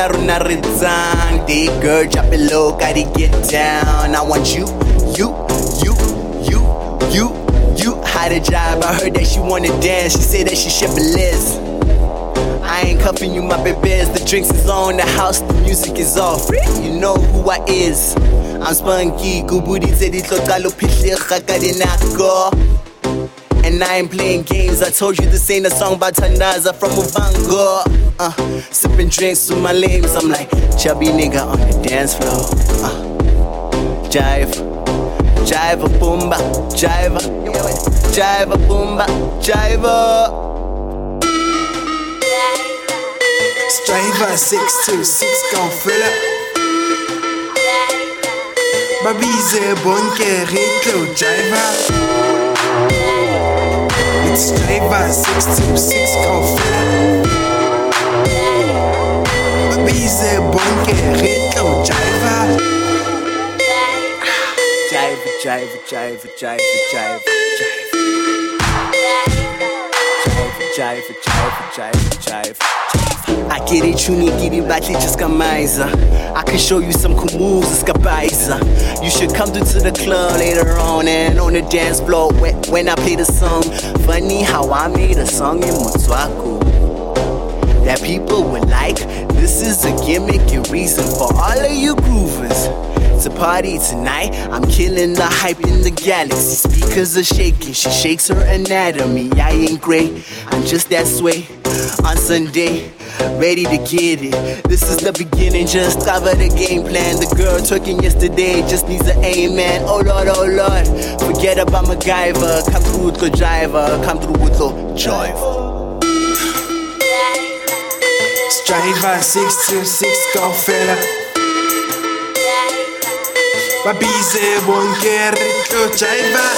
runa ri tsang. Day girl, drop it low, gotta get down. I want you. How to jive, I heard that she wanna dance. She said that she shibboleth. I ain't cuffing you, my babies. The drinks is on, the house, the music is off. You know who I is. I'm spunky, gubudi tedi tlotalo pitlicha kadinako. And I ain't playing games. I told you this ain't a song about Tandaza from Uvango. Sipping drinks with my lames. I'm like chubby nigga on the dance floor. Jive, jive a boomba, jive a boomba, jive a. Striver 626 gon' fill up. Babize bonke retlo jiver. It's Striver 626 gon' fill up. Babize bonke retlo jiver. Jive. I get it, you need get it, battle just kamaiza. I can show you some cool moves, it's kabaiza. You should come through to the club later on and on the dance floor when I play the song. Funny how I made a song in Motswako that people would like. This is a gimmick and reason for all of you groovers to party tonight. I'm killing the hype in the galaxy. Speakers are shaking, she shakes her anatomy. I ain't great, I'm just that sway. On Sunday, ready to get it. This is the beginning, just cover the game plan. The girl twerking yesterday just needs an amen. Oh Lord, forget about MacGyver. Come through with the driver, come through with the jive. Striver 626 gon' fill up. Babize bonke retlo jiver.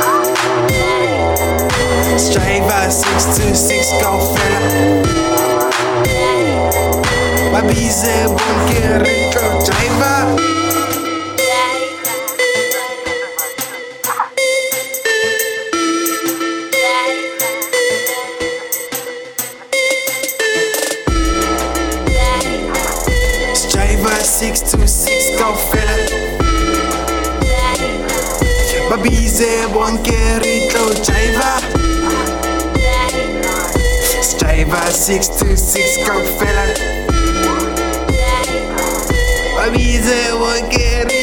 Striver 626 gon' fill up. Babize bonke retlo jiver. Striver 626 gon' fill up. Babize bonke retlo jiver. Striver 626 gon' fill up. Babize bonke